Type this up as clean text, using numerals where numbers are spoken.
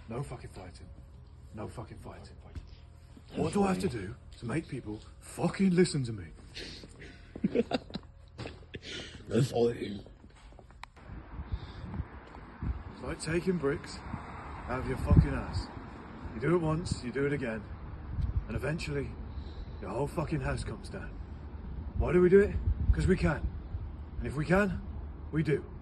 No fucking fighting. No fucking fighting. What do I have to do to make people fucking listen to me? No fighting. It's like taking bricks out of your fucking ass. You do it once, you do it again, and eventually your whole fucking house comes down. Why do we do it? Because we can. And if we can, we do.